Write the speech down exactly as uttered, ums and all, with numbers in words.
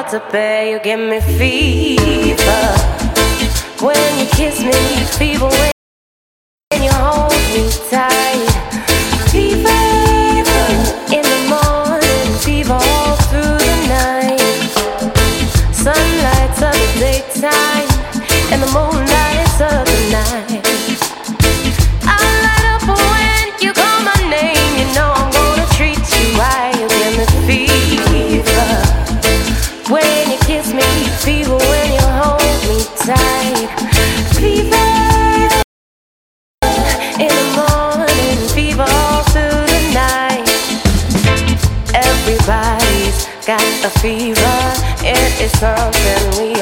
to bear. You give me fever when you kiss me, fever when you hold me tight. Fever in the morning, fever all through the night. Sunlights of the daytime and the moonlights of the night. I light up when you call my name. You know I'm gonna treat you right. You give me fever when you kiss me, fever when you hold me tight. Fever in the morning, fever all through the night. Everybody's got a fever. It is something we